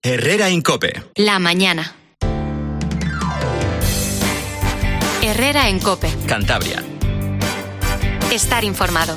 Herrera en COPE. La mañana. Herrera en COPE. Cantabria. Estar informado.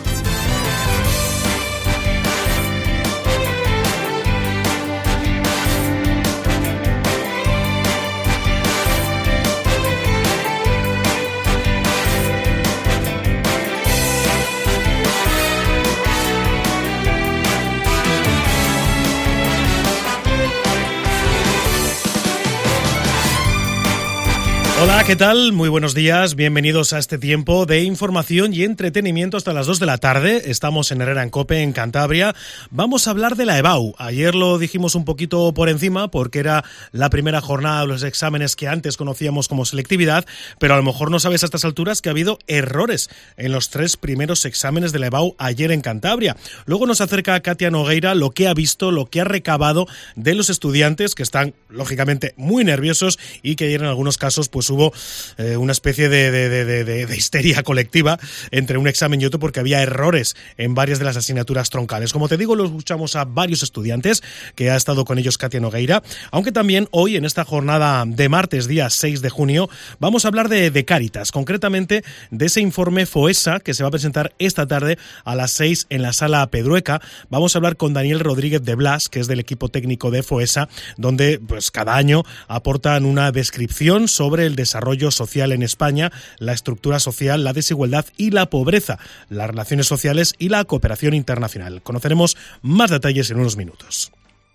Hola, ¿qué tal? Muy buenos días, bienvenidos a este tiempo de información y entretenimiento hasta las 2 de la tarde. Estamos en Herrera en COPE, en Cantabria. Vamos a hablar de la EBAU. Ayer lo dijimos un poquito por encima porque era la primera jornada de los exámenes que antes conocíamos como selectividad, pero a lo mejor no sabes a estas alturas que ha habido errores en los 3 primeros exámenes de la EBAU ayer en Cantabria. Luego nos acerca Katia Nogueira lo que ha visto, lo que ha recabado de los estudiantes que están, lógicamente, muy nerviosos y que ayer en algunos casos pues hubo una especie de histeria colectiva entre un examen y otro porque había errores en varias de las asignaturas troncales. Como te digo, lo escuchamos a varios estudiantes, que ha estado con ellos Katia Nogueira, aunque también hoy, en esta jornada de martes, día 6 de junio, vamos a hablar de Cáritas, concretamente de ese informe FOESA que se va a presentar esta tarde a las 6 en la Sala Pedrueca. Vamos a hablar con Daniel Rodríguez de Blas, que es del equipo técnico de FOESA, donde pues cada año aportan una descripción sobre el desarrollo social en España, la estructura social, la desigualdad y la pobreza, las relaciones sociales y la cooperación internacional. Conoceremos más detalles en unos minutos.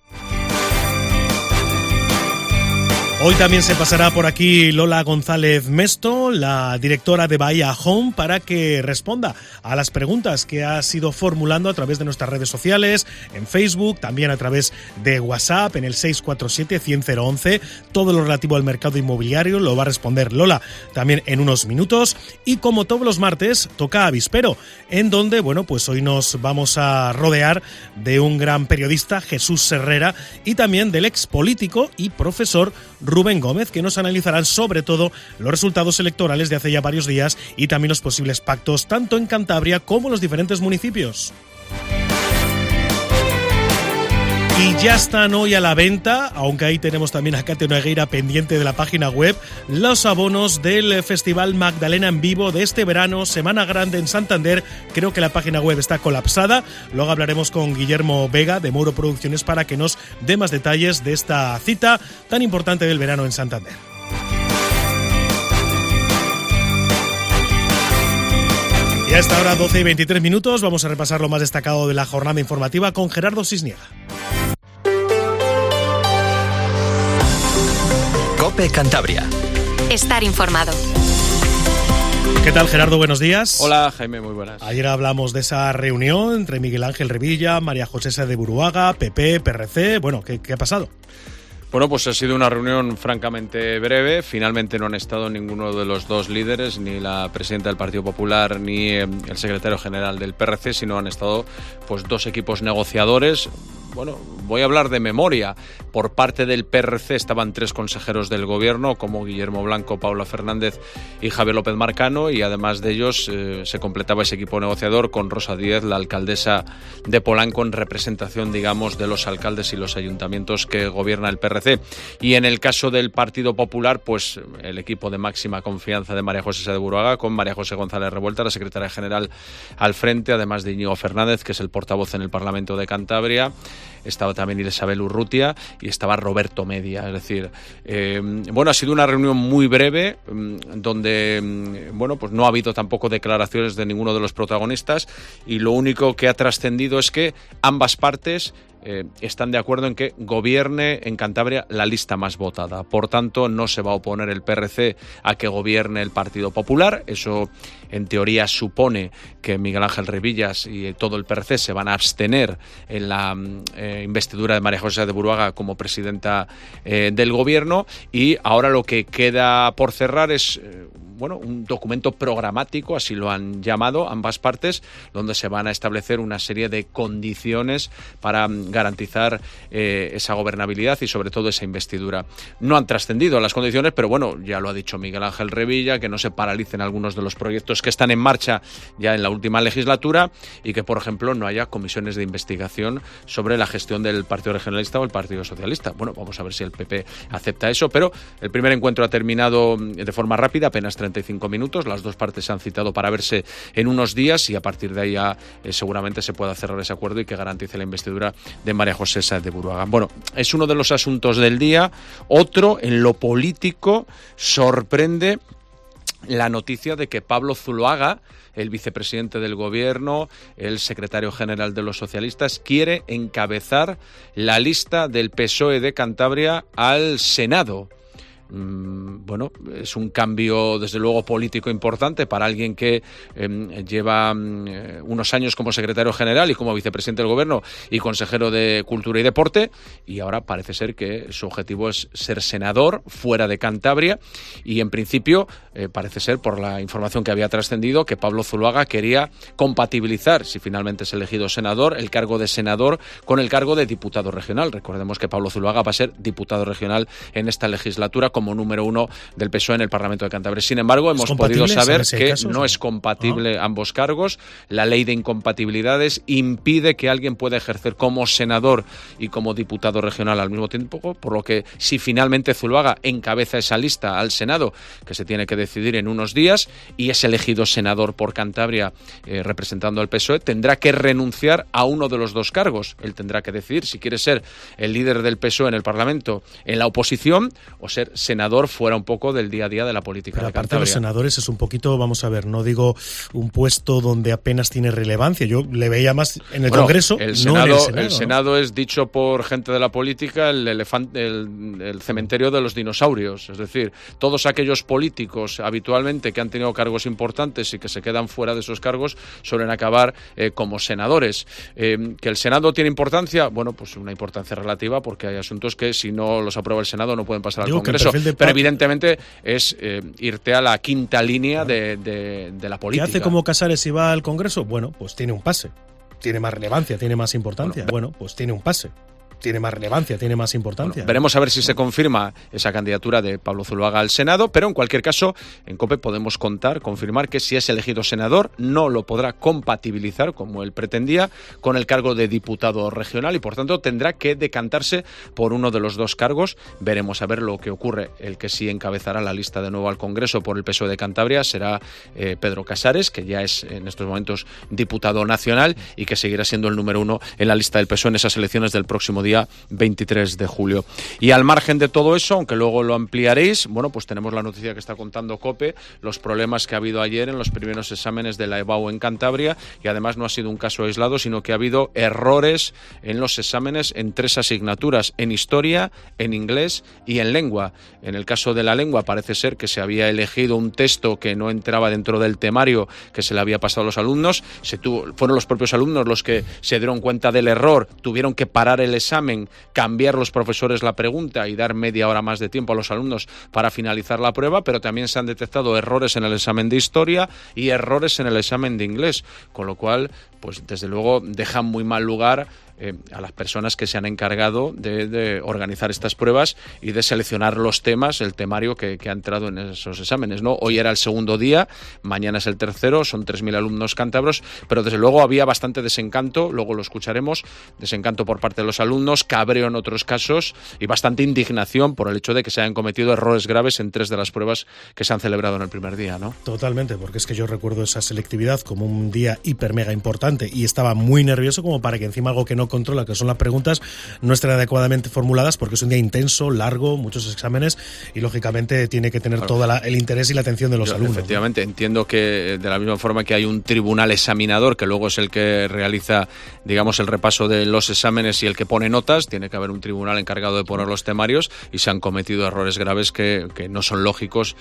Hoy también se pasará por aquí Lola González Mesto, la directora de Bahía Home, para que responda a las preguntas que ha sido formulando a través de nuestras redes sociales, en Facebook, también a través de WhatsApp, en el 647-100-011. Todo lo relativo al mercado inmobiliario lo va a responder Lola también en unos minutos. Y como todos los martes, toca Avispero, en donde, bueno, pues hoy nos vamos a rodear de un gran periodista, Jesús Herrera, y también del ex político y profesor Rubén Gómez, que nos analizarán sobre todo los resultados electorales de hace ya varios días y también los posibles pactos tanto en Cantabria como en los diferentes municipios. Y ya están hoy a la venta, aunque ahí tenemos también a Katia Nogueira pendiente de la página web, los abonos del Festival Magdalena en Vivo de este verano, Semana Grande en Santander. Creo que la página web está colapsada. Luego hablaremos con Guillermo Vega de Mouro Producciones para que nos dé más detalles de esta cita tan importante del verano en Santander. Y a esta hora, 12 y 23 minutos, vamos a repasar lo más destacado de la jornada informativa con Gerardo Cisniega. COPE Cantabria. Estar informado. ¿Qué tal, Gerardo? Buenos días. Hola, Jaime, muy buenas. Ayer hablamos de esa reunión entre Miguel Ángel Revilla, María José de Buruaga, PP, PRC. Bueno, ¿qué ha pasado? Bueno, pues ha sido una reunión francamente breve. Finalmente no han estado ninguno de los dos líderes, ni la presidenta del Partido Popular ni el secretario general del PRC, sino han estado pues dos equipos negociadores. Bueno, voy a hablar de memoria. Por parte del PRC estaban 3 consejeros del gobierno, como Guillermo Blanco, Paula Fernández y Javier López Marcano, y además de ellos se completaba ese equipo negociador con Rosa Díez, la alcaldesa de Polanco, en representación, digamos, de los alcaldes y los ayuntamientos que gobierna el PRC. Y en el caso del Partido Popular, pues el equipo de máxima confianza de María José de Buruaga, con María José González Revuelta, la secretaria general al frente, además de Íñigo Fernández, que es el portavoz en el Parlamento de Cantabria. Estaba también Isabel Urrutia y estaba Roberto Media. Es decir, bueno, ha sido una reunión muy breve donde, bueno, pues no ha habido tampoco declaraciones de ninguno de los protagonistas, y lo único que ha trascendido es que ambas partes están de acuerdo en que gobierne en Cantabria la lista más votada. Por tanto, no se va a oponer el PRC a que gobierne el Partido Popular. Eso, en teoría, supone que Miguel Ángel Revillas y todo el PRC se van a abstener en la investidura de María José de Buruaga como presidenta del gobierno. Y ahora lo que queda por cerrar es un documento programático, así lo han llamado ambas partes, donde se van a establecer una serie de condiciones para garantizar esa gobernabilidad y sobre todo esa investidura. No han trascendido las condiciones, pero bueno, ya lo ha dicho Miguel Ángel Revilla, que no se paralicen algunos de los proyectos que están en marcha ya en la última legislatura y que, por ejemplo, no haya comisiones de investigación sobre la gestión del Partido Regionalista o el Partido Socialista. Bueno, vamos a ver si el PP acepta eso, pero el primer encuentro ha terminado de forma rápida, apenas 35 minutos. Las dos partes se han citado para verse en unos días y a partir de ahí ya seguramente se pueda cerrar ese acuerdo y que garantice la investidura de María José Sáez de Buruaga. Bueno, es uno de los asuntos del día. Otro, en lo político, sorprende la noticia de que Pablo Zuloaga, el vicepresidente del Gobierno, el secretario general de los socialistas, quiere encabezar la lista del PSOE de Cantabria al Senado. Bueno, es un cambio desde luego político importante para alguien que lleva unos años como secretario general y como vicepresidente del Gobierno y consejero de Cultura y Deporte, y ahora parece ser que su objetivo es ser senador fuera de Cantabria y en principio parece ser, por la información que había trascendido, que Pablo Zuloaga quería compatibilizar, si finalmente es elegido senador, el cargo de senador con el cargo de diputado regional. Recordemos que Pablo Zuloaga va a ser diputado regional en esta legislatura como número 1 del PSOE en el Parlamento de Cantabria. Sin embargo, hemos podido saber que no es compatible ambos cargos. La ley de incompatibilidades impide que alguien pueda ejercer como senador y como diputado regional al mismo tiempo, por lo que si finalmente Zuloaga encabeza esa lista al Senado, que se tiene que decidir en unos días, y es elegido senador por Cantabria representando al PSOE, tendrá que renunciar a uno de los dos cargos. Él tendrá que decidir si quiere ser el líder del PSOE en el Parlamento en la oposición o ser senador fuera un poco del día a día de la política de Cantabria. Aparte de los senadores es un poquito, vamos a ver, no digo un puesto donde apenas tiene relevancia. Yo le veía más en el Congreso, el Senado, no en el Senado. El Senado es, dicho por gente de la política, el cementerio de los dinosaurios. Es decir, todos aquellos políticos habitualmente que han tenido cargos importantes y que se quedan fuera de esos cargos suelen acabar como senadores. ¿Que el Senado tiene importancia? Bueno, pues una importancia relativa, porque hay asuntos que si no los aprueba el Senado no pueden pasar al Congreso. Pero evidentemente es irte a la quinta línea de la política. ¿Qué hace como Casares si va al Congreso? Bueno, pues tiene un pase. Tiene más relevancia, tiene más importancia. Bueno, pues tiene un pase. Tiene más relevancia, tiene más importancia. Bueno, veremos a ver si se confirma esa candidatura de Pablo Zuloaga al Senado, pero en cualquier caso, en COPE podemos confirmar que si es elegido senador, no lo podrá compatibilizar, como él pretendía, con el cargo de diputado regional y, por tanto, tendrá que decantarse por uno de los dos cargos. Veremos a ver lo que ocurre. El que sí encabezará la lista de nuevo al Congreso por el PSOE de Cantabria será Pedro Casares, que ya es en estos momentos diputado nacional y que seguirá siendo el número 1 en la lista del PSOE en esas elecciones del próximo día 23 de julio. Y al margen de todo eso, aunque luego lo ampliaréis, bueno, pues tenemos la noticia que está contando COPE, los problemas que ha habido ayer en los primeros exámenes de la EBAU en Cantabria, y además no ha sido un caso aislado, sino que ha habido errores en los exámenes en 3 asignaturas, en historia, en inglés y en lengua. En el caso de la lengua parece ser que se había elegido un texto que no entraba dentro del temario que se le había pasado a los alumnos. Fueron los propios alumnos los que se dieron cuenta del error, tuvieron que parar el examen, cambiar los profesores la pregunta y dar media hora más de tiempo a los alumnos para finalizar la prueba, pero también se han detectado errores en el examen de historia y errores en el examen de inglés, con lo cual, pues desde luego deja muy mal lugar a las personas que se han encargado de organizar estas pruebas y de seleccionar los temas, el temario que ha entrado en esos exámenes, ¿no? Hoy era el segundo día, mañana es el tercero, son 3.000 alumnos cántabros, pero desde luego había bastante desencanto, luego lo escucharemos, desencanto por parte de los alumnos, cabreo en otros casos y bastante indignación por el hecho de que se hayan cometido errores graves en 3 de las pruebas que se han celebrado en el primer día, ¿no? Totalmente, porque es que yo recuerdo esa selectividad como un día hiper mega importante y estaba muy nervioso como para que encima algo que no controla, que son las preguntas, no estén adecuadamente formuladas, porque es un día intenso, largo, muchos exámenes y lógicamente tiene que tener todo el interés y la atención de los alumnos. Efectivamente, ¿no? Entiendo que de la misma forma que hay un tribunal examinador que luego es el que realiza, digamos, el repaso de los exámenes y el que pone notas, tiene que haber un tribunal encargado de poner los temarios y se han cometido errores graves que no son lógicos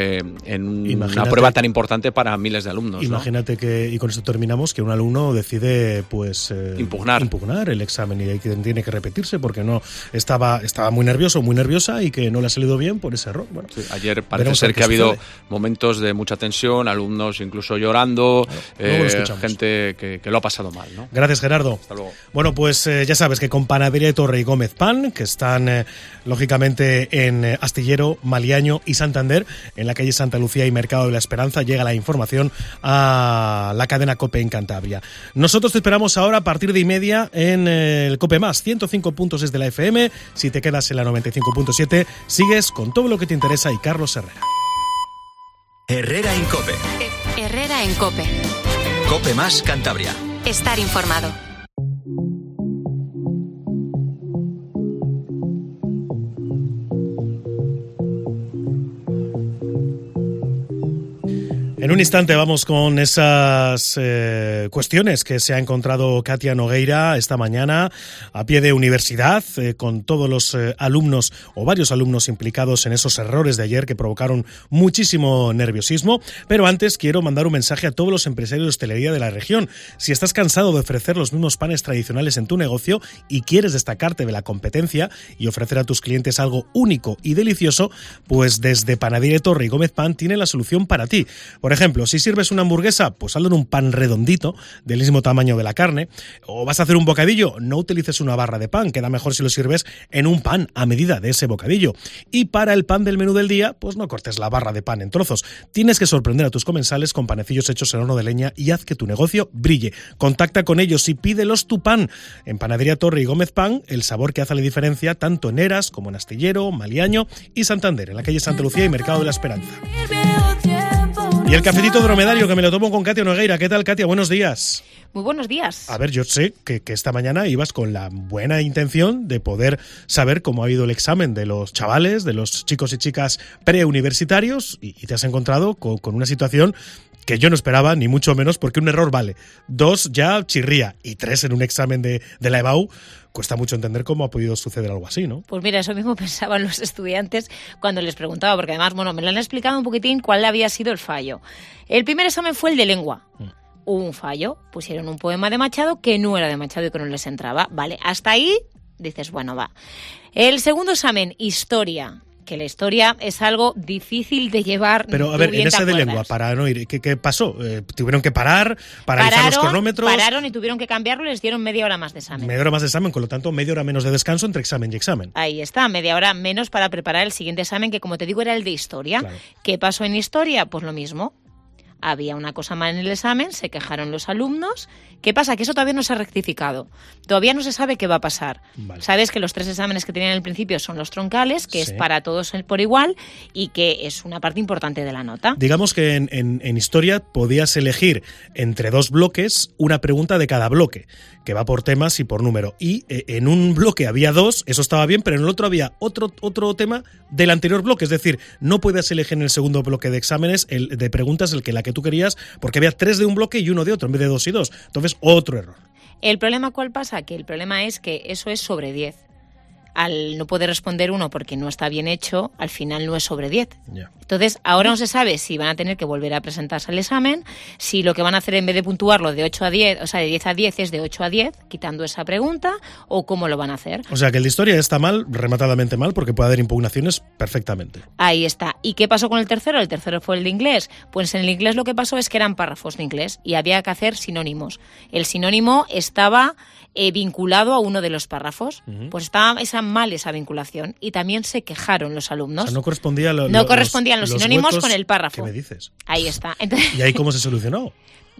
en una prueba tan importante para miles de alumnos. Imagínate, ¿no? Y con esto terminamos, que un alumno decide pues impugnar terminar el examen y hay que tiene que repetirse porque no estaba muy nervioso, muy nerviosa y que no le ha salido bien por ese error. Bueno, sí, ayer parece ser que ha habido momentos de mucha tensión, alumnos incluso llorando, gente que lo ha pasado mal, ¿no? Gracias, Gerardo. Hasta luego. Bueno, pues ya sabes que con Panadería Torre y Gómez Pan, que están lógicamente en Astillero, Maliaño y Santander, en la calle Santa Lucía y Mercado de la Esperanza, llega la información a la cadena COPE en Cantabria. Nosotros te esperamos ahora a partir de 1:30 en el COPE Más, 105 puntos desde la FM. Si te quedas en la 95.7, sigues con todo lo que te interesa y Carlos Herrera. Herrera en COPE. Herrera en COPE. COPE Más Cantabria. Estar informado. En un instante vamos con esas cuestiones que se ha encontrado Katia Nogueira esta mañana a pie de universidad, con todos los alumnos o varios alumnos implicados en esos errores de ayer que provocaron muchísimo nerviosismo. Pero antes quiero mandar un mensaje a todos los empresarios de hostelería de la región. Si estás cansado de ofrecer los mismos panes tradicionales en tu negocio y quieres destacarte de la competencia y ofrecer a tus clientes algo único y delicioso, pues desde Panadería Torre y Gómez Pan tiene la solución para ti. Por ejemplo, si sirves una hamburguesa, pues hazlo en un pan redondito, del mismo tamaño de la carne. O vas a hacer un bocadillo, no utilices una barra de pan, queda mejor si lo sirves en un pan a medida de ese bocadillo. Y para el pan del menú del día, pues no cortes la barra de pan en trozos. Tienes que sorprender a tus comensales con panecillos hechos en horno de leña y haz que tu negocio brille. Contacta con ellos y pídelos tu pan. En Panadería Torre y Gómez Pan, el sabor que hace la diferencia tanto en Eras como en Astillero, Maliaño y Santander, en la calle Santa Lucía y Mercado de la Esperanza. Y el cafetito dromedario que me lo tomo con Katia Nogueira. ¿Qué tal, Katia? Buenos días. Muy buenos días. A ver, yo sé que esta mañana ibas con la buena intención de poder saber cómo ha ido el examen de los chavales, de los chicos y chicas preuniversitarios y te has encontrado con una situación que yo no esperaba, ni mucho menos, porque un error vale. 2 ya chirría y 3 en un examen de la EBAU. Cuesta mucho entender cómo ha podido suceder algo así, ¿no? Pues mira, eso mismo pensaban los estudiantes cuando les preguntaba, porque además, bueno, me lo han explicado un poquitín cuál había sido el fallo. El primer examen fue el de lengua. Hubo un fallo, pusieron un poema de Machado que no era de Machado y que no les entraba. Vale, hasta ahí dices, bueno, va. El segundo examen, historia. Que la historia es algo difícil de llevar. Pero a ver, en ese de lengua, para no ir, ¿qué pasó? ¿Tuvieron que parar, paralizar los cronómetros? Pararon y tuvieron que cambiarlo y les dieron media hora más de examen. Media hora más de examen, con lo tanto, media hora menos de descanso entre examen y examen. Ahí está, media hora menos para preparar el siguiente examen, que como te digo era el de historia. Claro. ¿Qué pasó en historia? Pues lo mismo. Había una cosa mal en el examen, se quejaron los alumnos. ¿Qué pasa? Que eso todavía no se ha rectificado. Todavía no se sabe qué va a pasar. Vale. Sabes que los 3 exámenes que tenían al principio son los troncales, que es para todos por igual y que es una parte importante de la nota. Digamos que en historia podías elegir entre 2 bloques una pregunta de cada bloque, que va por temas y por número. Y en un bloque había 2, eso estaba bien, pero en el otro había otro tema del anterior bloque. Es decir, no puedes elegir en el segundo bloque de exámenes, de preguntas, la que tú querías, porque había 3 de un bloque y 1 de otro, en vez de 2 y 2. Entonces, otro error. ¿El problema cuál pasa? Que el problema es que eso es sobre 10. Al no poder responder uno porque no está bien hecho, al final no es sobre 10. Ya. Entonces, ahora no se sabe si van a tener que volver a presentarse al examen, si lo que van a hacer en vez de puntuarlo de 8 a 10, o sea, de 10 a 10 es de 8 a 10, quitando esa pregunta, o cómo lo van a hacer. O sea, que el de historia está mal, rematadamente mal, porque puede haber impugnaciones perfectamente. Ahí está. ¿Y qué pasó con el tercero? El tercero fue el de inglés. Pues en el inglés lo que pasó es que eran párrafos de inglés y había que hacer sinónimos. El sinónimo estaba vinculado a uno de los párrafos. Pues estaba mal esa vinculación y también se quejaron los alumnos. O sea, no correspondían los sinónimos con el párrafo. ¿Qué me dices? Ahí está. Entonces, ¿y ahí cómo se solucionó?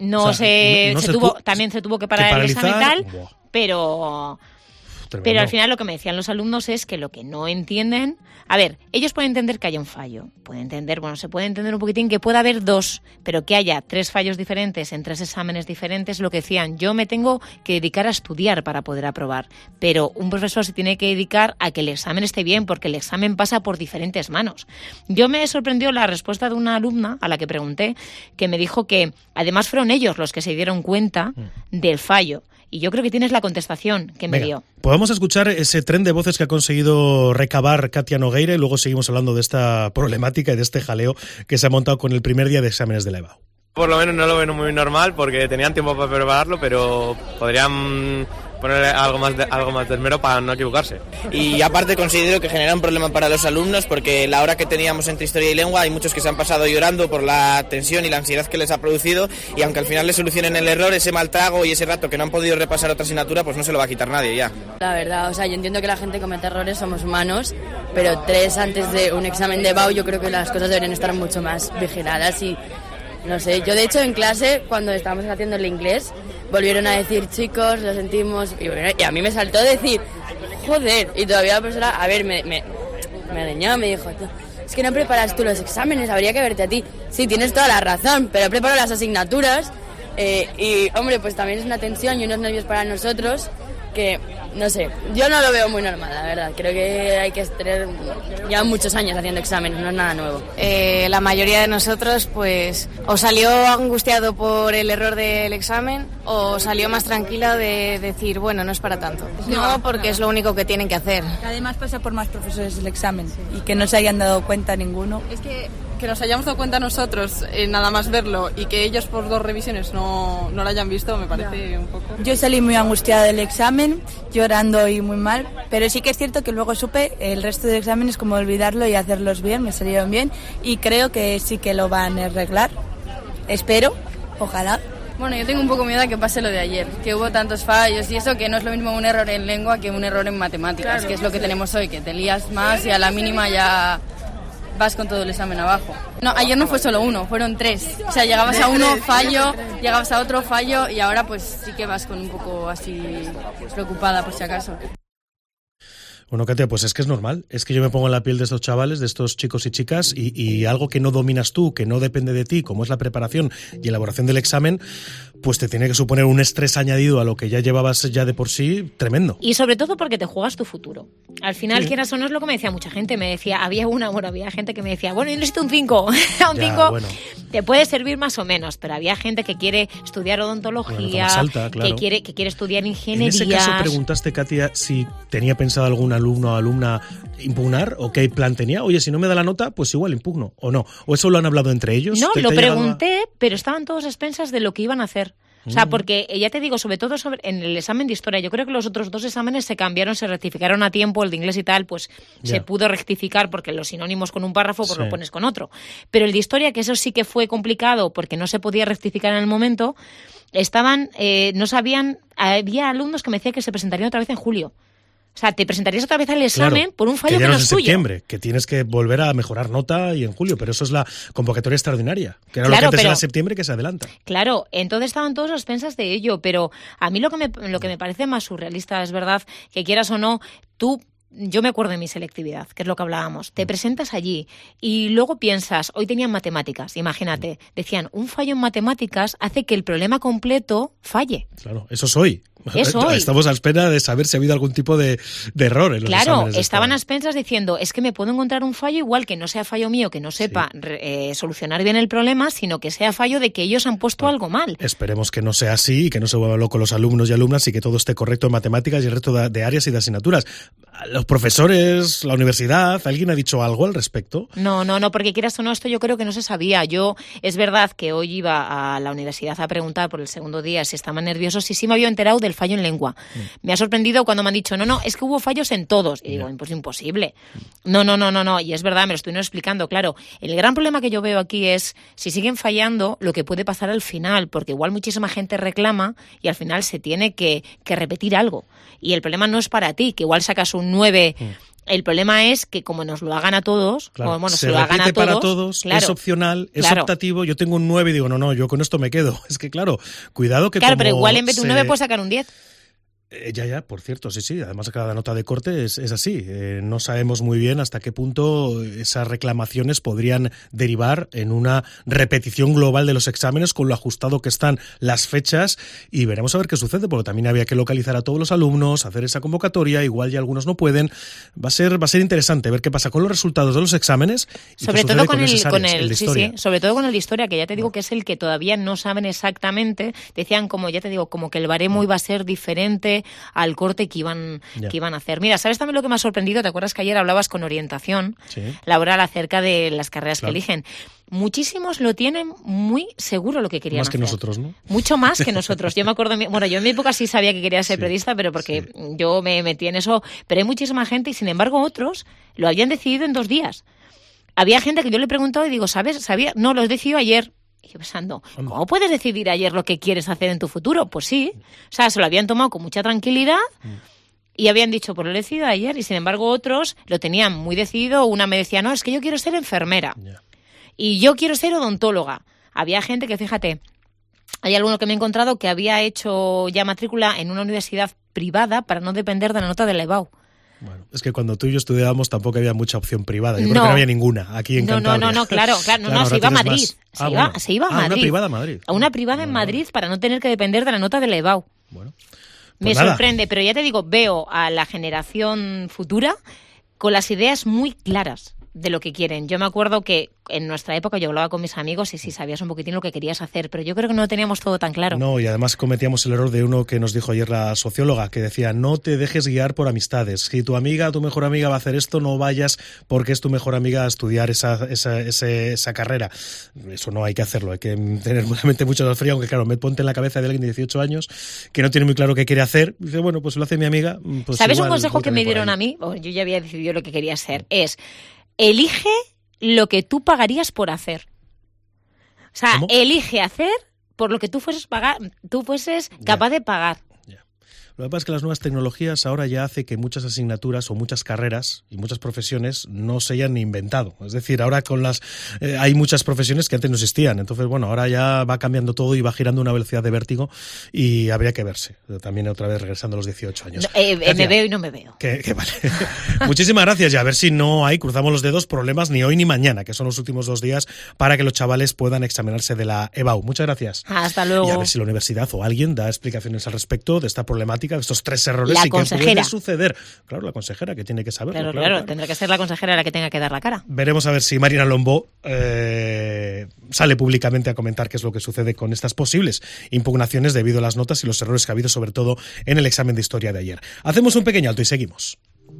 También se tuvo que parar el examen tal, Buah. pero Tremendo. Pero al final lo que me decían los alumnos es que lo que no entienden... A ver, ellos pueden entender que haya un fallo. Se puede entender un poquitín que pueda haber 2, pero que haya 3 fallos diferentes en 3 exámenes diferentes. Lo que decían, yo me tengo que dedicar a estudiar para poder aprobar. Pero un profesor se tiene que dedicar a que el examen esté bien, porque el examen pasa por diferentes manos. Yo me sorprendió la respuesta de una alumna a la que pregunté, que me dijo que además fueron ellos los que se dieron cuenta del fallo. Y yo creo que tienes la contestación que me dio. Podemos escuchar ese tren de voces que ha conseguido recabar Katia Nogueira y luego seguimos hablando de esta problemática y de este jaleo que se ha montado con el primer día de exámenes de la EBAU. Por lo menos no lo veo muy normal porque tenían tiempo para prepararlo, pero podrían ponerle algo más de esmero para no equivocarse. Y aparte considero que genera un problema para los alumnos porque la hora que teníamos entre historia y lengua hay muchos que se han pasado llorando por la tensión y la ansiedad que les ha producido, y aunque al final le solucionen el error, ese mal trago y ese rato que no han podido repasar otra asignatura, pues no se lo va a quitar nadie ya. La verdad, o sea, yo entiendo que la gente comete errores, somos humanos, pero 3 antes de un examen de EBAU yo creo que las cosas deberían estar mucho más vigiladas y no sé, yo de hecho en clase cuando estábamos haciendo el inglés volvieron a decir chicos, lo sentimos, y a mí me saltó decir joder, y todavía la profesora, a ver, me reñó, me dijo, es que no preparas tú los exámenes, habría que verte a ti. Sí, tienes toda la razón, pero preparo las asignaturas y hombre, pues también es una tensión y unos nervios para nosotros que, no sé, yo no lo veo muy normal, la verdad. Creo que hay que tener ya muchos años haciendo exámenes, no es nada nuevo. La mayoría de nosotros, pues, o salió angustiado por el error del examen o salió más tranquila de decir, bueno, no es para tanto. No, porque es lo único que tienen que hacer. Además pasa por más profesores el examen y que no se hayan dado cuenta ninguno. Es que nos hayamos dado cuenta nosotros, nada más verlo, y que ellos por 2 revisiones no lo hayan visto, me parece un poco... Yo salí muy angustiada del examen, llorando y muy mal, pero sí que es cierto que luego supe el resto de exámenes como olvidarlo y hacerlos bien, me salieron bien, y creo que sí que lo van a arreglar, espero, ojalá. Bueno, yo tengo un poco miedo a que pase lo de ayer, que hubo tantos fallos y eso, que no es lo mismo un error en lengua que un error en matemáticas, claro, que es lo que tenemos hoy, que te lías más y a la mínima ya vas con todo el examen abajo. No, ayer no fue solo uno, fueron 3. O sea, llegabas a uno, fallo, llegabas a otro, fallo, y ahora pues sí que vas con un poco así preocupada por si acaso. Bueno, Katia, pues es que es normal. Es que yo me pongo en la piel de estos chavales, de estos chicos y chicas, y algo que no dominas tú, que no depende de ti, como es la preparación y elaboración del examen, pues te tiene que suponer un estrés añadido a lo que ya llevabas ya de por sí tremendo. Y sobre todo porque te juegas tu futuro. Al final, quieras o no, es lo que me decía mucha gente. Me decía, había gente que me decía, bueno, yo necesito un 5. Un 5 bueno, te puede servir más o menos, pero había gente que quiere estudiar odontología, claro, que quiere estudiar ingeniería. En ese caso preguntaste, Katia, si tenía pensado algún alumno o alumna impugnar o qué plan tenía. Oye, si no me da la nota, pues igual impugno, o no. ¿O eso lo han hablado entre ellos? No, lo pregunté, pero estaban todos a expensas de lo que iban a hacer. O sea, porque ya te digo, sobre todo en el examen de historia, yo creo que los otros 2 exámenes se cambiaron, se rectificaron a tiempo, el de inglés y tal, pues se pudo rectificar porque los sinónimos con un párrafo pues lo pones con otro. Pero el de historia, que eso sí que fue complicado porque no se podía rectificar en el momento, no sabían, había alumnos que me decían que se presentarían otra vez en julio. O sea, te presentarías otra vez al examen por un fallo que no es tuyo. En septiembre, que tienes que volver a mejorar nota y en julio, pero eso es la convocatoria extraordinaria, que era lo que antes era septiembre que se adelanta. Claro, entonces estaban todos a expensas de ello, pero a mí lo que me parece más surrealista es verdad que quieras o no, yo me acuerdo de mi selectividad, que es lo que hablábamos. Te presentas allí y luego piensas, hoy tenían matemáticas, imagínate, decían, un fallo en matemáticas hace que el problema completo falle. Claro, eso es hoy. Estamos a espera de saber si ha habido algún tipo de error en los exámenes. Claro, estaban a expensas diciendo, es que me puedo encontrar un fallo igual que no sea fallo mío, que no sepa solucionar bien el problema, sino que sea fallo de que ellos han puesto algo mal. Esperemos que no sea así y que no se vuelva loco los alumnos y alumnas y que todo esté correcto en matemáticas y el resto de áreas y de asignaturas. ¿Los profesores, la universidad, alguien ha dicho algo al respecto? No, porque quieras o no, esto yo creo que no se sabía. Es verdad que hoy iba a la universidad a preguntar por el segundo día si estaban nerviosos y sí me había enterado del fallo en lengua. Me ha sorprendido cuando me han dicho, no, es que hubo fallos en todos. Y digo, pues imposible. No. Y es verdad, me lo estuvieron explicando. Claro, el gran problema que yo veo aquí es, si siguen fallando, lo que puede pasar al final, porque igual muchísima gente reclama y al final se tiene que repetir algo. Y el problema no es para ti, que igual sacas un 9... El problema es que como nos lo hagan a todos, se lo hagan a todos, para todos, es opcional, es optativo, yo tengo un 9 y digo, no, yo con esto me quedo. Es que claro, cuidado que pero igual en vez de un 9 puedes sacar un 10. Por cierto, sí. Además, cada nota de corte es así. No sabemos muy bien hasta qué punto esas reclamaciones podrían derivar en una repetición global de los exámenes con lo ajustado que están las fechas y veremos a ver qué sucede, porque también había que localizar a todos los alumnos, hacer esa convocatoria, igual ya algunos no pueden. Va a ser interesante ver qué pasa con los resultados de los exámenes y sobre todo con el de historia. Sobre todo con el de historia, que ya te digo que es el que todavía no saben exactamente. Decían, como ya te digo, como que el baremo iba a ser diferente. acorde al corte que iban a hacer. Mira, ¿sabes también lo que me ha sorprendido? ¿Te acuerdas que ayer hablabas con Orientación laboral acerca de las carreras que eligen? Muchísimos lo tienen muy seguro lo que querían hacer. Más que nosotros, ¿no? Mucho más que nosotros. Yo me acuerdo, bueno, yo en mi época sí sabía que quería ser periodista, pero porque yo me metí en eso, pero hay muchísima gente y sin embargo otros lo habían decidido en 2 días. Había gente que yo le he preguntado y digo, ¿sabía? No, lo he decidido ayer. Y yo pensando, ¿cómo puedes decidir ayer lo que quieres hacer en tu futuro? Pues sí. O sea, se lo habían tomado con mucha tranquilidad y habían dicho, pues lo he decidido ayer. Y sin embargo otros lo tenían muy decidido. Una me decía, no, es que yo quiero ser enfermera. Y yo quiero ser odontóloga. Había gente que, fíjate, hay alguno que me he encontrado que había hecho ya matrícula en una universidad privada para no depender de la nota de la EBAU. Bueno, es que cuando tú y yo estudiábamos tampoco había mucha opción privada. Yo creo que no había ninguna aquí en Cantabria. Claro, se iba a Madrid. Se iba a Madrid. Una privada a Madrid. A una privada en Madrid para no tener que depender de la nota de la EBAU. Bueno, me sorprende, pero ya te digo, veo a la generación futura con las ideas muy claras de lo que quieren. Yo me acuerdo que en nuestra época yo hablaba con mis amigos y sí sabías un poquitín lo que querías hacer, pero yo creo que no lo teníamos todo tan claro. No, y además cometíamos el error de uno que nos dijo ayer la socióloga, que decía, no te dejes guiar por amistades. Si tu mejor amiga va a hacer esto, no vayas porque es tu mejor amiga a estudiar esa carrera. Eso no hay que hacerlo, hay que tener realmente mucho de frío, aunque claro, me ponte en la cabeza de alguien de 18 años que no tiene muy claro qué quiere hacer. Dice, bueno, pues lo hace mi amiga. Pues ¿sabes igual, un consejo que me dieron a mí? Yo ya había decidido lo que quería hacer. Es, elige lo que tú pagarías por hacer. O sea, elige hacer por lo que tú fueses capaz de pagar. Lo que pasa es que las nuevas tecnologías ahora ya hace que muchas asignaturas o muchas carreras y muchas profesiones no se hayan inventado. Es decir, ahora con hay muchas profesiones que antes no existían. Entonces, bueno, ahora ya va cambiando todo y va girando a una velocidad de vértigo y habría que verse. También otra vez regresando a los 18 años. Me veo y no me veo. Que vale. Muchísimas gracias y a ver si no cruzamos los dedos, problemas ni hoy ni mañana, que son los últimos 2 días para que los chavales puedan examinarse de la EBAU. Muchas gracias. Hasta luego. Y a ver si la universidad o alguien da explicaciones al respecto de esta problemática, de estos 3 errores la y consejera. qué puede suceder. Claro, la consejera que tiene que saberlo. Claro, tendrá que ser la consejera la que tenga que dar la cara. Veremos a ver si Marina Lombó sale públicamente a comentar qué es lo que sucede con estas posibles impugnaciones debido a las notas y los errores que ha habido, sobre todo en el examen de historia de ayer. Hacemos un pequeño alto y seguimos.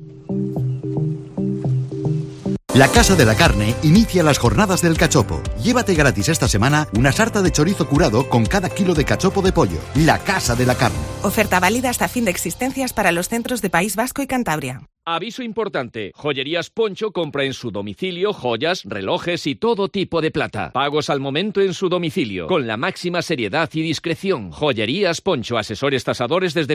La Casa de la Carne inicia las jornadas del cachopo. Llévate gratis esta semana una sarta de chorizo curado con cada kilo de cachopo de pollo. La Casa de la Carne. Oferta válida hasta fin de existencias para los centros de País Vasco y Cantabria. Aviso importante, Joyerías Poncho compra en su domicilio joyas, relojes y todo tipo de plata. Pagos al momento en su domicilio, con la máxima seriedad y discreción. Joyerías Poncho, asesores tasadores desde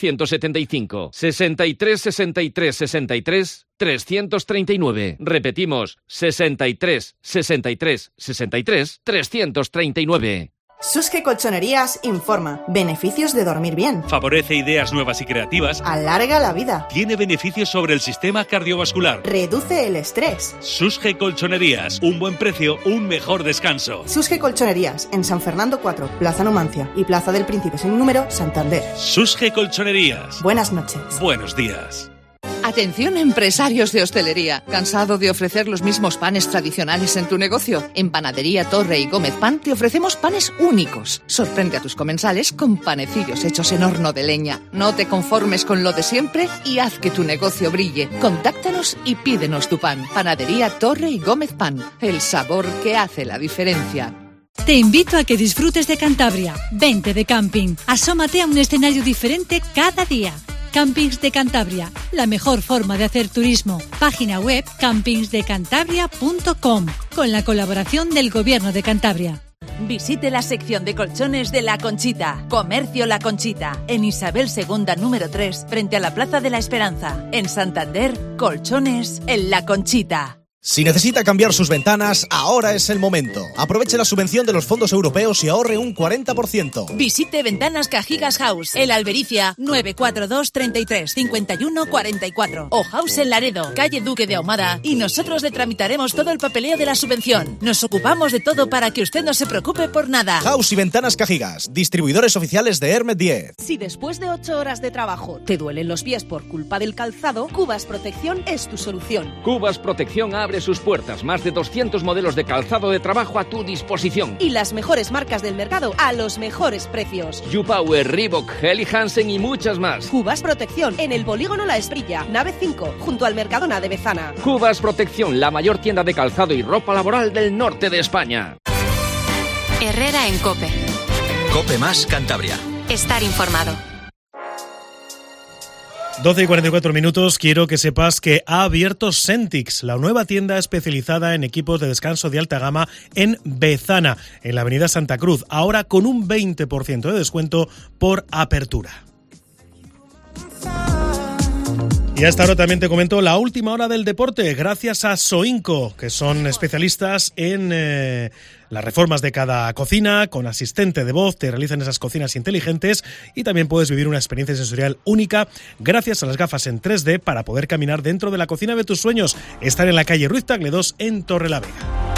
1975. 63 63 63 339. Repetimos, 63 63 63 339. Susge Colchonerías informa. Beneficios de dormir bien. Favorece ideas nuevas y creativas. Alarga la vida. Tiene beneficios sobre el sistema cardiovascular. Reduce el estrés. Susge Colchonerías. Un buen precio, un mejor descanso. Susge Colchonerías, en San Fernando 4, Plaza Numancia y Plaza del Príncipe sin número, Santander. Susge Colchonerías. Buenas noches. Buenos días. Atención empresarios de hostelería. ¿Cansado de ofrecer los mismos panes tradicionales en tu negocio? En Panadería Torre y Gómez Pan te ofrecemos panes únicos. Sorprende a tus comensales con panecillos hechos en horno de leña. No te conformes con lo de siempre y haz que tu negocio brille. Contáctanos y pídenos tu pan. Panadería Torre y Gómez Pan. El sabor que hace la diferencia. Te invito a que disfrutes de Cantabria. Vente de camping. Asómate a un escenario diferente cada día. Campings de Cantabria, la mejor forma de hacer turismo. Página web campingsdecantabria.com, con la colaboración del Gobierno de Cantabria. Visite la sección de colchones de La Conchita. Comercio La Conchita, en Isabel II número 3, frente a la Plaza de la Esperanza. En Santander, colchones en La Conchita. Si necesita cambiar sus ventanas, ahora es el momento. Aproveche la subvención de los fondos europeos y ahorre un 40%. Visite Ventanas Cajigas House, El Albericia, 942 33 51 44. O House en Laredo, calle Duque de Ahumada, y nosotros le tramitaremos todo el papeleo de la subvención. Nos ocupamos de todo para que usted no se preocupe por nada. House y Ventanas Cajigas, distribuidores oficiales de Hermet 10. Si después de 8 horas de trabajo te duelen los pies por culpa del calzado, Cubas Protección es tu solución. Cubas Protección abre abre sus puertas. Más de 200 modelos de calzado de trabajo a tu disposición. Y las mejores marcas del mercado a los mejores precios. YouPower, Reebok, Helly Hansen y muchas más. Cubas Protección, en el Polígono La Esprilla, nave 5, junto al Mercadona de Bezana. Cubas Protección, la mayor tienda de calzado y ropa laboral del norte de España. Herrera en COPE. COPE más Cantabria. Estar informado. 12 y 44 minutos, quiero que sepas que ha abierto Sentix, la nueva tienda especializada en equipos de descanso de alta gama en Bezana, en la avenida Santa Cruz, ahora con un 20% de descuento por apertura. Y hasta ahora también te comento la última hora del deporte, gracias a Soinco, que son especialistas en las reformas de cada cocina, con asistente de voz, te realizan esas cocinas inteligentes y también puedes vivir una experiencia sensorial única gracias a las gafas en 3D para poder caminar dentro de la cocina de tus sueños. Están en la calle Ruiz Tagle 2 en Torrelavega.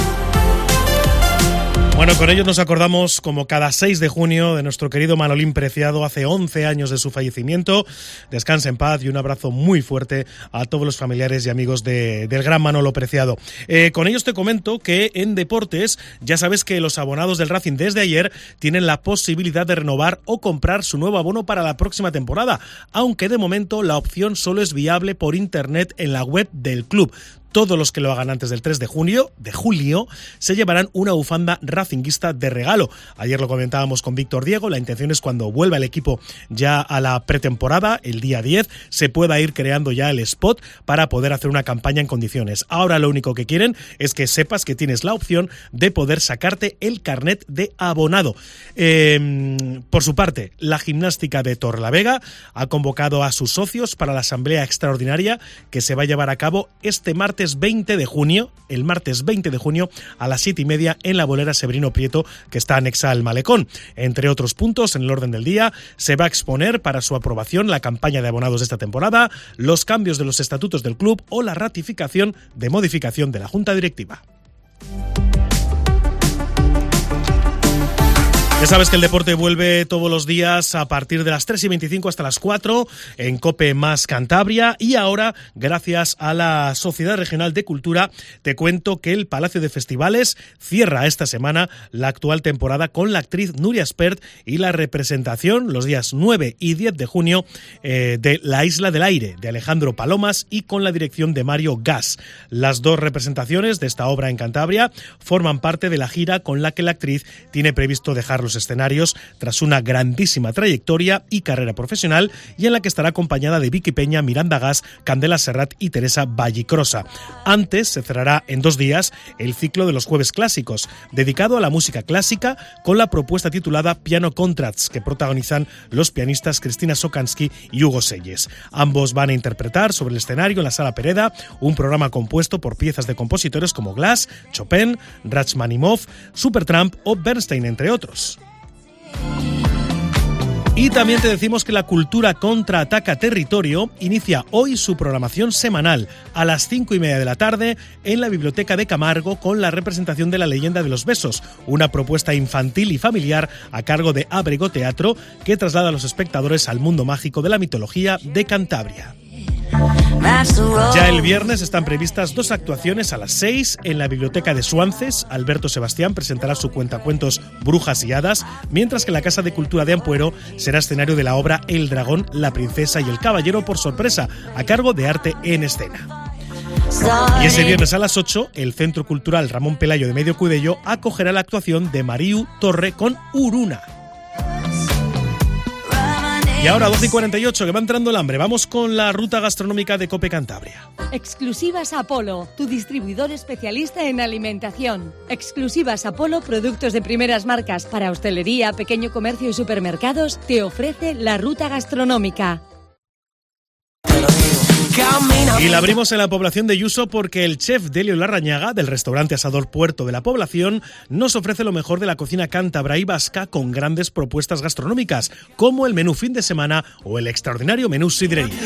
Bueno, con ellos nos acordamos como cada 6 de junio de nuestro querido Manolín Preciado, hace 11 años de su fallecimiento. Descansa en paz y un abrazo muy fuerte a todos los familiares y amigos del gran Manolo Preciado. Con ellos te comento que en deportes ya sabes que los abonados del Racing desde ayer tienen la posibilidad de renovar o comprar su nuevo abono para la próxima temporada, aunque de momento la opción solo es viable por internet en la web del club. Todos los que lo hagan antes del 3 de julio, se llevarán una bufanda racinguista de regalo. Ayer lo comentábamos con Víctor Diego, la intención es cuando vuelva el equipo ya a la pretemporada, el día 10, se pueda ir creando ya el spot para poder hacer una campaña en condiciones. Ahora lo único que quieren es que sepas que tienes la opción de poder sacarte el carnet de abonado. Por su parte, la Gimnástica de Torrelavega ha convocado a sus socios para la asamblea extraordinaria que se va a llevar a cabo este martes 20 de junio, el martes 20 de junio a las 7:30 en la bolera Severino Prieto, que está anexa al malecón. Entre otros puntos, en el orden del día, se va a exponer para su aprobación la campaña de abonados de esta temporada, los cambios de los estatutos del club o la ratificación de modificación de la Junta Directiva. Ya sabes que el deporte vuelve todos los días a partir de las 3:25 hasta las 4 en COPE más Cantabria, y ahora, gracias a la Sociedad Regional de Cultura, te cuento que el Palacio de Festivales cierra esta semana la actual temporada con la actriz Nuria Espert y la representación los días 9 y 10 de junio de La Isla del Aire, de Alejandro Palomas, y con la dirección de Mario Gas. Las dos representaciones de esta obra en Cantabria forman parte de la gira con la que la actriz tiene previsto dejar los escenarios tras una grandísima trayectoria y carrera profesional, y en la que estará acompañada de Vicky Peña, Miranda Gas, Candela Serrat y Teresa Vallicrosa. Antes se cerrará en 2 días el ciclo de los Jueves Clásicos, dedicado a la música clásica, con la propuesta titulada Piano Contrasts, que protagonizan los pianistas Cristina Sokansky y Hugo Selles. Ambos van a interpretar sobre el escenario en la Sala Pereda un programa compuesto por piezas de compositores como Glass, Chopin, Rachmaninoff, Supertramp o Bernstein, entre otros. Y también te decimos que la Cultura Contraataca Territorio inicia hoy su programación semanal a las 5:30 de la tarde en la Biblioteca de Camargo, con la representación de La Leyenda de los Besos, una propuesta infantil y familiar a cargo de Abrego Teatro que traslada a los espectadores al mundo mágico de la mitología de Cantabria. Ya el viernes están previstas 2 actuaciones a las 6 en la Biblioteca de Suances. Alberto Sebastián presentará su cuentacuentos Brujas y Hadas, mientras que la Casa de Cultura de Ampuero será escenario de la obra El Dragón, la Princesa y el Caballero por sorpresa, a cargo de Arte en Escena. Y ese viernes a las 8, el Centro Cultural Ramón Pelayo de Medio Cudello acogerá la actuación de Mariu Torre con Uruna. Y ahora 12:48, que va entrando el hambre. Vamos con la ruta gastronómica de COPE Cantabria. Exclusivas Apolo, tu distribuidor especialista en alimentación. Exclusivas Apolo, productos de primeras marcas para hostelería, pequeño comercio y supermercados, te ofrece la ruta gastronómica. Y la abrimos en la población de Yuso porque el chef Delio Larrañaga, del restaurante Asador Puerto de la población, nos ofrece lo mejor de la cocina cántabra y vasca con grandes propuestas gastronómicas, como el menú fin de semana o el extraordinario menú sidrería.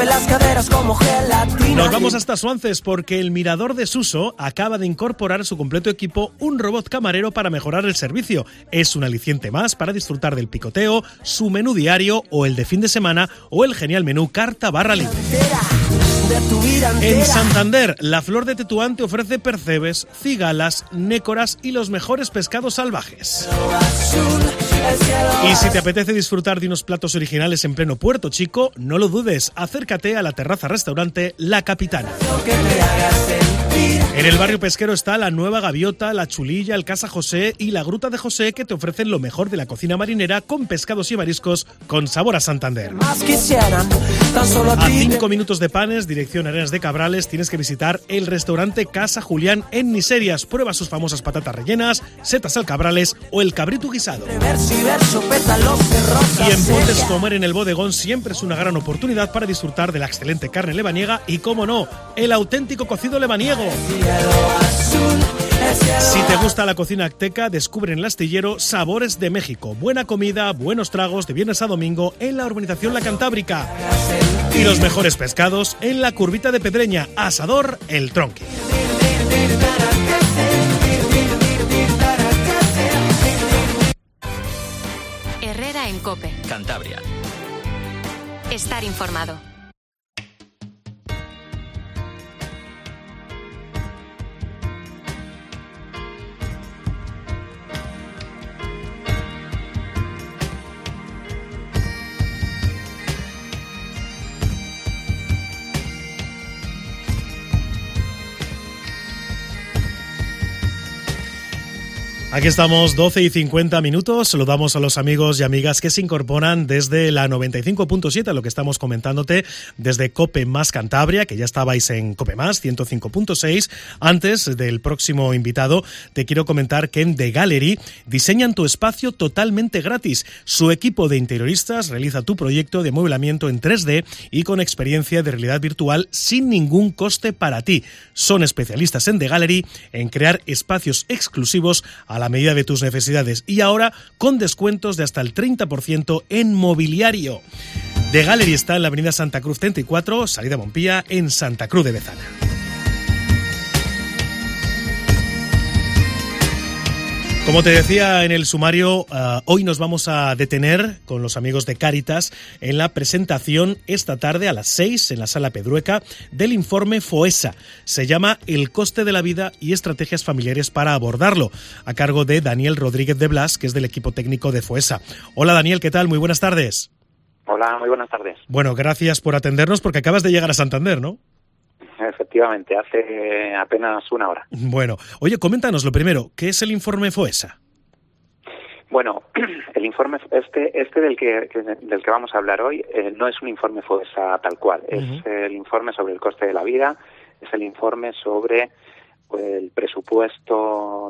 Nos vamos hasta Suances porque el Mirador de Suso acaba de incorporar a su completo equipo un robot camarero para mejorar el servicio. Es un aliciente más para disfrutar del picoteo, su menú diario o el de fin de semana, o el genial menú carta barra libre. En Santander, la Flor de Tetuán te ofrece percebes, cigalas, nécoras y los mejores pescados salvajes. Y si te apetece disfrutar de unos platos originales en pleno Puerto Chico, no lo dudes, acércate a la terraza-restaurante La Capitana. En el barrio pesquero está la Nueva Gaviota, la Chulilla, el Casa José y la Gruta de José, que te ofrecen lo mejor de la cocina marinera con pescados y mariscos con sabor a Santander. A 5 minutos de Panes, dirección Arenas de Cabrales, tienes que visitar el restaurante Casa Julián en Niserias. Prueba sus famosas patatas rellenas, setas al cabrales o el cabrito guisado. Y en Pontes, comer en el bodegón siempre es una gran oportunidad para disfrutar de la excelente carne lebaniega y, cómo no, el auténtico cocido lebaniego. Si te gusta la cocina azteca, descubre en el Astillero Sabores de México. Buena comida, buenos tragos de viernes a domingo en la urbanización La Cantábrica. Y los mejores pescados en la Curvita de Pedreña, Asador El Tronqui. Herrera en COPE. Cantabria. Estar informado. Aquí estamos, 12 y 50 minutos. Saludamos a los amigos y amigas que se incorporan desde la 95.7, lo que estamos comentándote desde COPE Más Cantabria, que ya estabais en COPE Más 105.6. Antes del próximo invitado, te quiero comentar que en The Gallery diseñan tu espacio totalmente gratis. Su equipo de interioristas realiza tu proyecto de amueblamiento en 3D y con experiencia de realidad virtual sin ningún coste para ti. Son especialistas en The Gallery en crear espacios exclusivos a la medida de tus necesidades y ahora con descuentos de hasta el 30% en mobiliario. The Gallery está en la avenida Santa Cruz 34, salida Montpía, en Santa Cruz de Bezana. Como te decía en el sumario, hoy nos vamos a detener con los amigos de Cáritas en la presentación esta tarde a las 6 en la Sala Pedrueca del informe FOESA. Se llama El coste de la vida y estrategias familiares para abordarlo, a cargo de Daniel Rodríguez de Blas, que es del equipo técnico de FOESA. Hola Daniel, ¿qué tal? Muy buenas tardes. Hola, muy buenas tardes. Bueno, gracias por atendernos porque acabas de llegar a Santander, ¿no? Efectivamente, hace apenas una hora. Bueno, oye, coméntanos lo primero, ¿qué es el informe FOESA? Bueno, el informe del que vamos a hablar hoy no es un informe FOESA tal cual, es el informe sobre el coste de la vida, es el informe sobre el presupuesto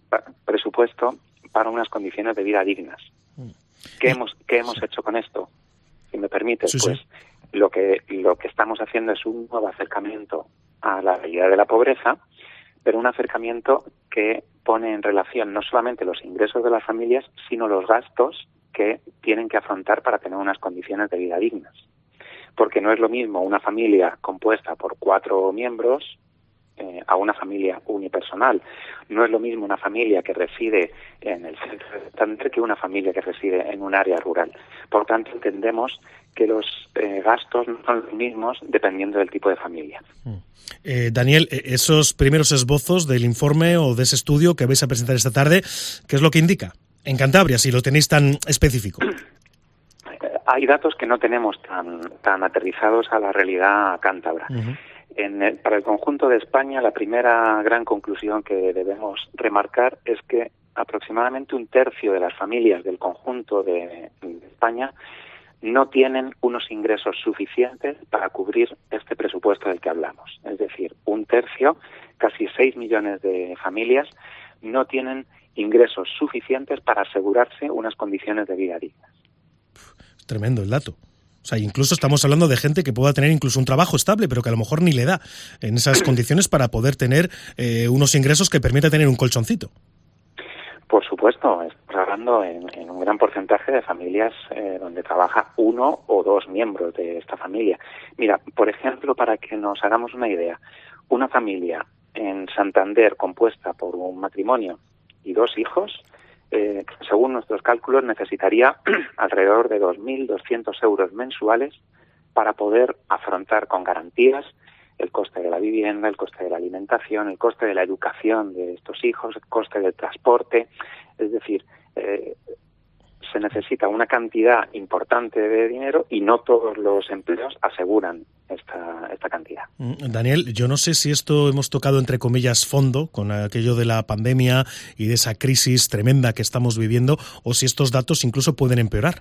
para unas condiciones de vida dignas. ¿Qué hemos hecho con esto? Si me permites, sí, pues lo que estamos haciendo es un nuevo acercamiento a la realidad de la pobreza, pero un acercamiento que pone en relación no solamente los ingresos de las familias, sino los gastos que tienen que afrontar para tener unas condiciones de vida dignas. Porque no es lo mismo una familia compuesta por 4 miembros a una familia unipersonal. No es lo mismo una familia que reside en el centro de Santander que una familia que reside en un área rural. Por tanto, entendemos que los gastos no son los mismos dependiendo del tipo de familia. Daniel, esos primeros esbozos del informe o de ese estudio que vais a presentar esta tarde, ¿qué es lo que indica en Cantabria, si lo tenéis tan específico? Hay datos que no tenemos tan aterrizados a la realidad cántabra. Para el conjunto de España, la primera gran conclusión que debemos remarcar es que aproximadamente 1/3 de las familias del conjunto de España no tienen unos ingresos suficientes para cubrir este presupuesto del que hablamos. Es decir, 1/3, casi 6 millones de familias, no tienen ingresos suficientes para asegurarse unas condiciones de vida dignas. Es tremendo el dato. O sea, incluso estamos hablando de gente que pueda tener incluso un trabajo estable, pero que a lo mejor ni le da en esas condiciones para poder tener unos ingresos que permita tener un colchoncito. Por supuesto, estamos hablando en un gran porcentaje de familias donde trabaja 1 o 2 miembros de esta familia. Mira, por ejemplo, para que nos hagamos una idea, una familia en Santander compuesta por un matrimonio y 2 hijos, según nuestros cálculos, necesitaría alrededor de 2.200 euros mensuales para poder afrontar con garantías el coste de la vivienda, el coste de la alimentación, el coste de la educación de estos hijos, el coste del transporte. Es decir, se necesita una cantidad importante de dinero y no todos los empleos aseguran esta cantidad. Daniel, yo no sé si esto hemos tocado entre comillas fondo con aquello de la pandemia y de esa crisis tremenda que estamos viviendo, o si estos datos incluso pueden empeorar.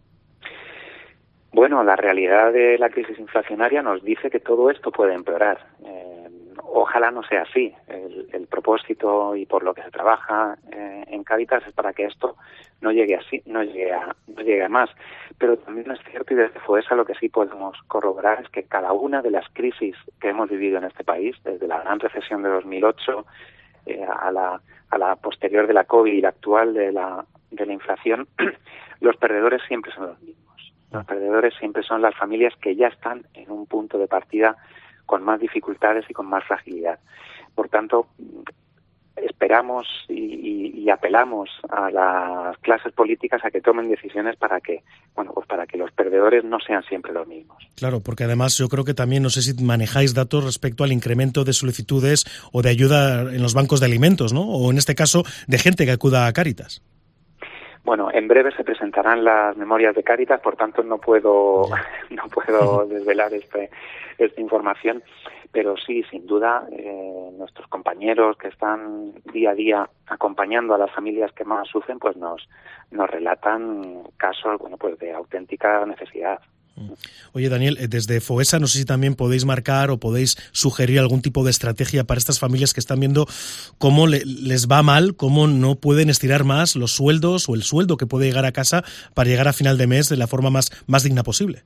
Bueno, la realidad de la crisis inflacionaria nos dice que todo esto puede empeorar. Ojalá no sea así. El propósito y por lo que se trabaja en Cáritas es para que esto no llegue así, no llegue a más. Pero también es cierto, y desde FOESA lo que sí podemos corroborar es que cada una de las crisis que hemos vivido en este país, desde la gran recesión de 2008 a la posterior de la COVID y la actual de la inflación, los perdedores siempre son los mismos. Los perdedores siempre son las familias que ya están en un punto de partida con más dificultades y con más fragilidad. Por tanto, esperamos y apelamos a las clases políticas a que tomen decisiones para que los perdedores no sean siempre los mismos. Claro, porque además yo creo que también, no sé si manejáis datos respecto al incremento de solicitudes o de ayuda en los bancos de alimentos, ¿no? O en este caso, de gente que acuda a Cáritas. Bueno, en breve se presentarán las memorias de Cáritas, por tanto no puedo desvelar esta información, pero sí, sin duda, nuestros compañeros que están día a día acompañando a las familias que más sufren, pues nos relatan casos, de auténtica necesidad. Oye, Daniel, desde FOESA no sé si también podéis marcar o podéis sugerir algún tipo de estrategia para estas familias que están viendo cómo les va mal, cómo no pueden estirar más los sueldos o el sueldo que puede llegar a casa para llegar a final de mes de la forma más digna posible.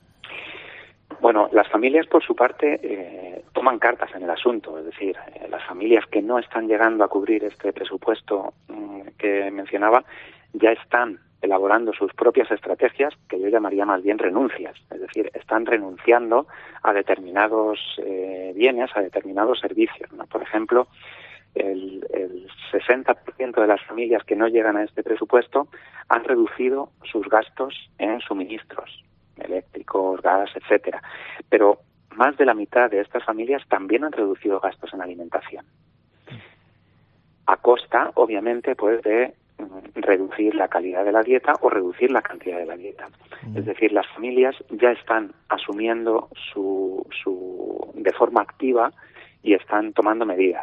Bueno, las familias por su parte toman cartas en el asunto, es decir, las familias que no están llegando a cubrir este presupuesto que mencionaba ya están elaborando sus propias estrategias, que yo llamaría más bien renuncias, es decir, están renunciando a determinados bienes, a determinados servicios, ¿no? Por ejemplo, el 60% de las familias que no llegan a este presupuesto han reducido sus gastos en suministros eléctricos, gas, etcétera, pero más de la mitad de estas familias también han reducido gastos en alimentación, a costa, obviamente, pues de reducir la calidad de la dieta o reducir la cantidad de la dieta. Es decir, las familias ya están asumiendo de forma activa y están tomando medidas.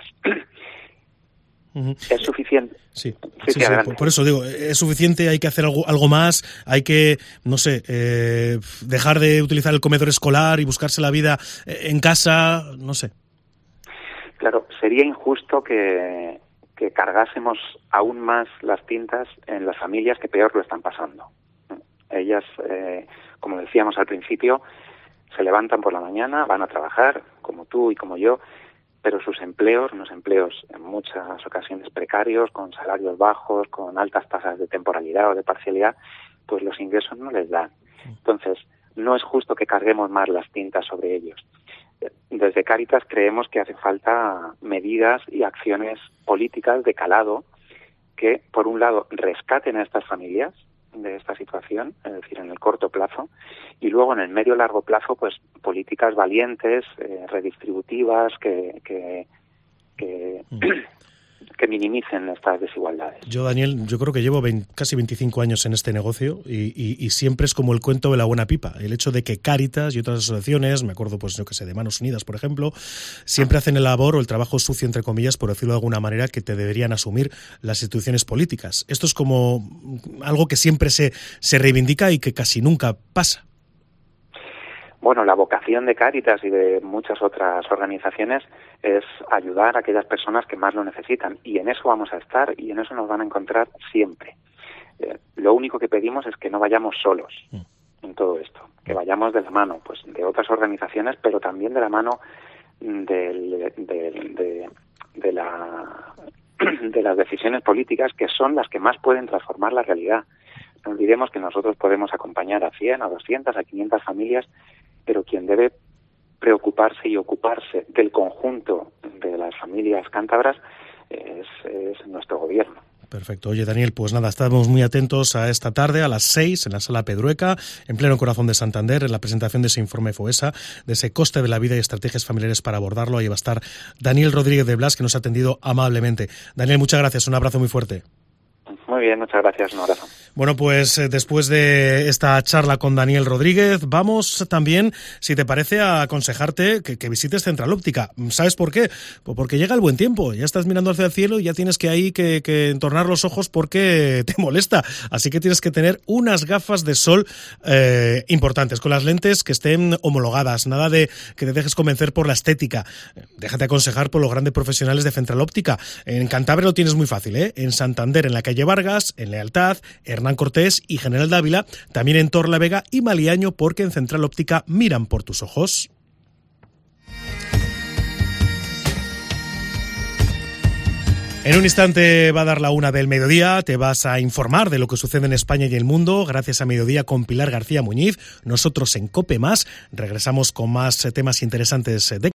¿Es suficiente? Sí, por eso digo, es suficiente, hay que hacer algo más, hay que, no sé, dejar de utilizar el comedor escolar y buscarse la vida en casa, no sé. Claro, sería injusto que cargásemos aún más las tintas en las familias que peor lo están pasando. Ellas, como decíamos al principio, se levantan por la mañana, van a trabajar, como tú y como yo, pero sus empleos, unos empleos en muchas ocasiones precarios, con salarios bajos, con altas tasas de temporalidad o de parcialidad, pues los ingresos no les dan. Entonces, no es justo que carguemos más las tintas sobre ellos. Desde Cáritas creemos que hace falta medidas y acciones políticas de calado que, por un lado, rescaten a estas familias de esta situación, es decir, en el corto plazo, y luego en el medio y largo plazo, pues políticas valientes, redistributivas, que minimicen estas desigualdades. Yo, Daniel, yo creo que llevo casi 25 años en este negocio y siempre es como el cuento de la buena pipa. El hecho de que Cáritas y otras asociaciones, me acuerdo, pues yo que sé, de Manos Unidas, por ejemplo, siempre hacen el labor o el trabajo sucio, entre comillas, por decirlo de alguna manera, que te deberían asumir las instituciones políticas. Esto es como algo que siempre se reivindica y que casi nunca pasa. Bueno, la vocación de Cáritas y de muchas otras organizaciones es ayudar a aquellas personas que más lo necesitan, y en eso vamos a estar y en eso nos van a encontrar siempre. Lo único que pedimos es que no vayamos solos en todo esto, que vayamos de la mano, pues, de otras organizaciones, pero también de la mano de las decisiones políticas, que son las que más pueden transformar la realidad. No olvidemos que nosotros podemos acompañar a 100, a 200, a 500 familias, pero quien debe preocuparse y ocuparse del conjunto de las familias cántabras es nuestro gobierno. Perfecto. Oye, Daniel, pues nada, estamos muy atentos a esta tarde, a las 6, en la Sala Pedrueca, en pleno corazón de Santander, en la presentación de ese informe FOESA, de ese coste de la vida y estrategias familiares para abordarlo. Ahí va a estar Daniel Rodríguez de Blas, que nos ha atendido amablemente. Daniel, muchas gracias, un abrazo muy fuerte. Muy bien, muchas gracias, un abrazo. Bueno, pues después de esta charla con Daniel Rodríguez, vamos también, si te parece, a aconsejarte que visites Central Óptica. ¿Sabes por qué? Pues porque llega el buen tiempo, ya estás mirando hacia el cielo y ya tienes que entornar los ojos porque te molesta. Así que tienes que tener unas gafas de sol importantes, con las lentes que estén homologadas, nada de que te dejes convencer por la estética. Déjate aconsejar por los grandes profesionales de Central Óptica. En Cantabria lo tienes muy fácil, ¿eh? En Santander, en la calle Vargas, en Lealtad, Hernán Cortés y General Dávila, también en Torlavega y Maliaño, porque en Central Óptica miran por tus ojos. En un instante va a dar la 1 del mediodía, te vas a informar de lo que sucede en España y el mundo, gracias a Mediodía con Pilar García Muñiz. Nosotros en COPE+, regresamos con más temas interesantes de